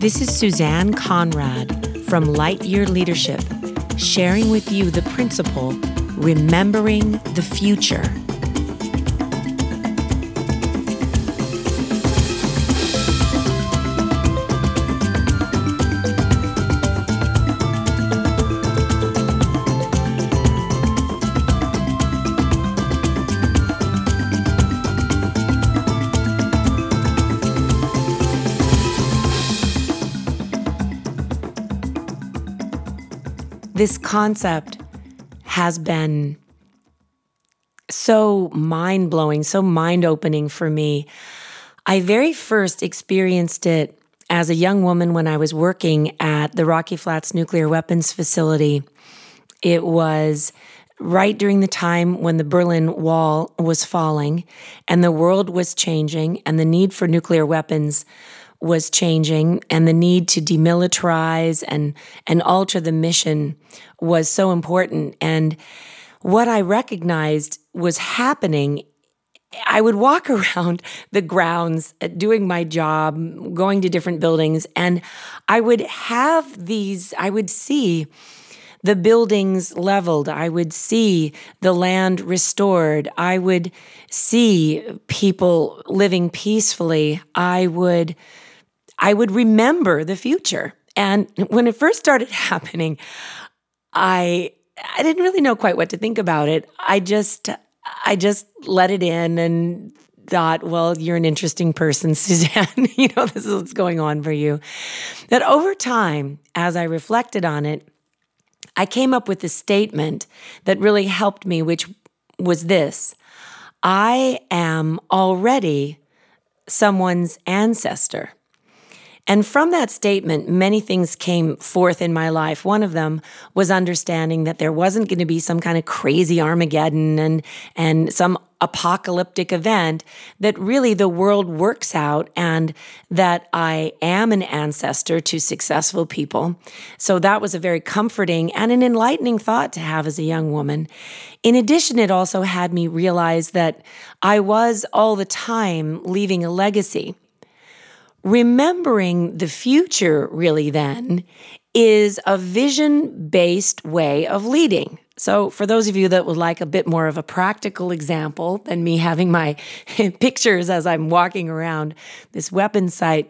This is Suzanne Conrad from Lightyear Leadership, sharing with you the principle, remembering the future. This concept has been so mind-blowing, so mind-opening for me. I very first experienced it as a young woman when I was working at the Rocky Flats Nuclear Weapons Facility. It was right during the time when the Berlin Wall was falling and the world was changing and the need for nuclear weapons was changing, and the need to demilitarize and alter the mission was so important. And what I recognized was happening, I would walk around the grounds doing my job, going to different buildings, and I would see the buildings leveled. I would see the land restored. I would see people living peacefully. I would remember the future. And when it first started happening, I didn't really know quite what to think about it. I just let it in and thought, well, you're an interesting person, Suzanne. This is what's going on for you. That over time, as I reflected on it, I came up with a statement that really helped me, which was this: I am already someone's ancestor. And from that statement, many things came forth in my life. One of them was understanding that there wasn't going to be some kind of crazy Armageddon and some apocalyptic event, that really the world works out and that I am an ancestor to successful people. So that was a very comforting and an enlightening thought to have as a young woman. In addition, it also had me realize that I was all the time leaving a legacy. Remembering the future, really, then, is a vision-based way of leading. So for those of you that would like a bit more of a practical example than me having my pictures as I'm walking around this weapons site,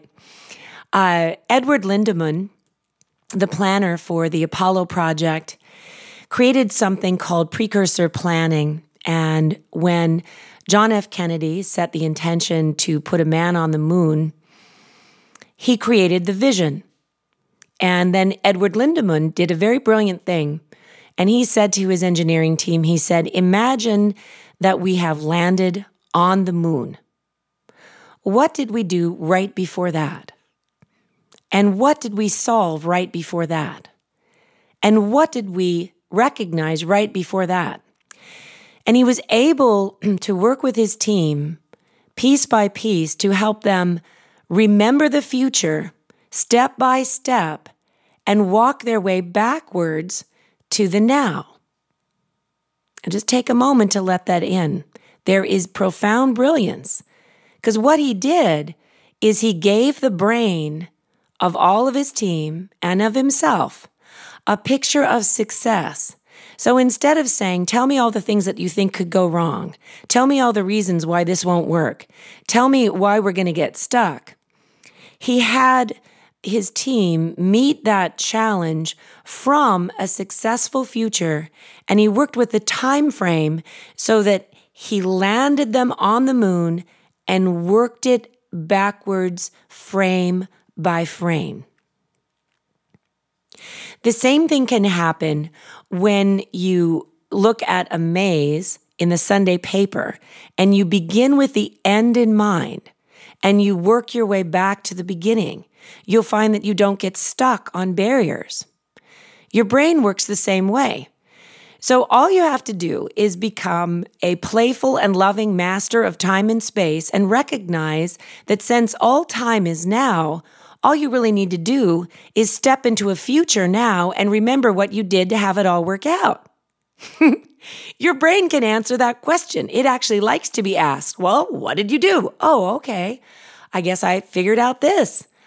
Edward Lindemann, the planner for the Apollo project, created something called precursor planning. And when John F. Kennedy set the intention to put a man on the moon, he created the vision. And then Edward Lindemann did a very brilliant thing. And he said to his engineering team, he said, imagine that we have landed on the moon. What did we do right before that? And what did we solve right before that? And what did we recognize right before that? And he was able to work with his team piece by piece to help them remember the future step by step and walk their way backwards to the now. And just take a moment to let that in. There is profound brilliance, because what he did is he gave the brain of all of his team and of himself a picture of success. So instead of saying, tell me all the things that you think could go wrong, tell me all the reasons why this won't work, tell me why we're going to get stuck, he had his team meet that challenge from a successful future, and he worked with the time frame so that he landed them on the moon and worked it backwards frame by frame. The same thing can happen when you look at a maze in the Sunday paper and you begin with the end in mind and you work your way back to the beginning. You'll find that you don't get stuck on barriers. Your brain works the same way. So all you have to do is become a playful and loving master of time and space and recognize that since all time is now, all you really need to do is step into a future now and remember what you did to have it all work out. Your brain can answer that question. It actually likes to be asked, well, what did you do? Oh, okay. I guess I figured out this.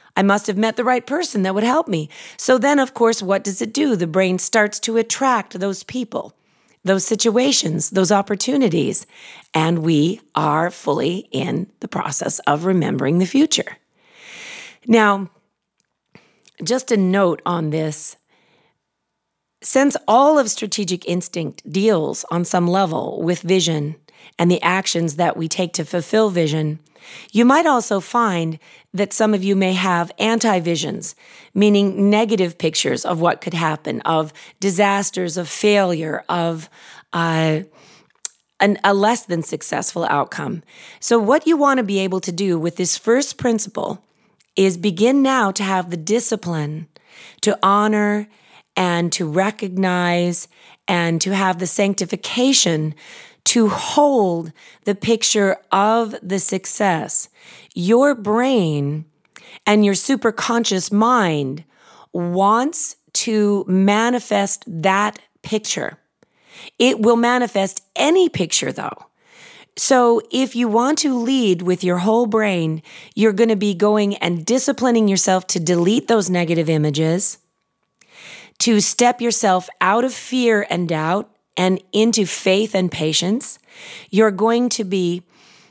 I must have met the right person that would help me. So then, of course, what does it do? The brain starts to attract those people, those situations, those opportunities, and we are fully in the process of remembering the future. Now, just a note on this. Since all of strategic instinct deals on some level with vision and the actions that we take to fulfill vision, you might also find that some of you may have anti-visions, meaning negative pictures of what could happen, of disasters, of failure, of a less than successful outcome. So what you want to be able to do with this first principle is begin now to have the discipline to honor and to recognize and to have the sanctification to hold the picture of the success. Your brain and your superconscious mind wants to manifest that picture. It will manifest any picture, though. So if you want to lead with your whole brain, you're going to be going and disciplining yourself to delete those negative images, to step yourself out of fear and doubt and into faith and patience. You're going to be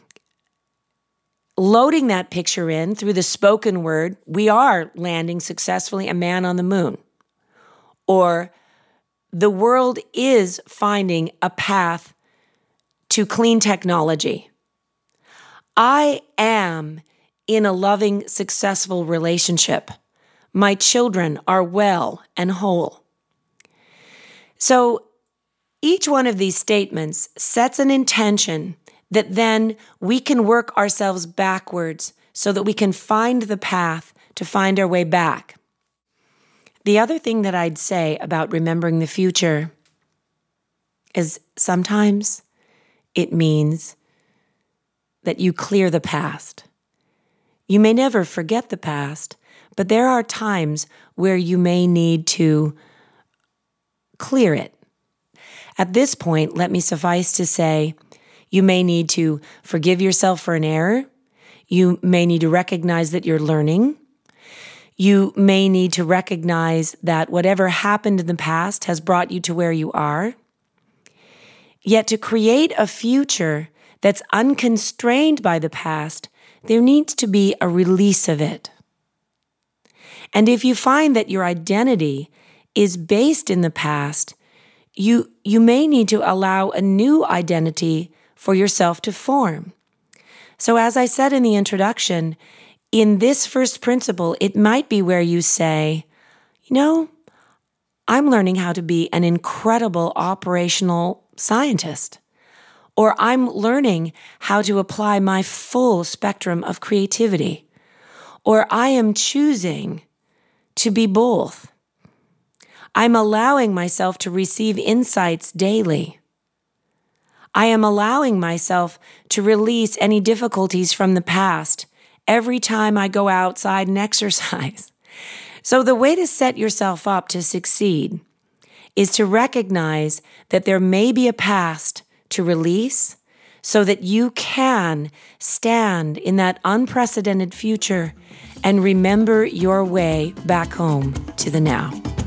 loading that picture in through the spoken word. We are landing successfully a man on the moon. Or the world is finding a path to clean technology. I am in a loving, successful relationship. My children are well and whole. So each one of these statements sets an intention that then we can work ourselves backwards so that we can find the path to find our way back. The other thing that I'd say about remembering the future is sometimes it means that you clear the past. You may never forget the past, but there are times where you may need to clear it. At this point, let me suffice to say, you may need to forgive yourself for an error. You may need to recognize that you're learning. You may need to recognize that whatever happened in the past has brought you to where you are. Yet to create a future that's unconstrained by the past, there needs to be a release of it. And if you find that your identity is based in the past, you may need to allow a new identity for yourself to form. So as I said in the introduction, in this first principle, it might be where you say, I'm learning how to be an incredible operational scientist, or I'm learning how to apply my full spectrum of creativity, or I am choosing to be both. I'm allowing myself to receive insights daily. I am allowing myself to release any difficulties from the past every time I go outside and exercise. So the way to set yourself up to succeed is to recognize that there may be a past to release so that you can stand in that unprecedented future and remember your way back home to the now.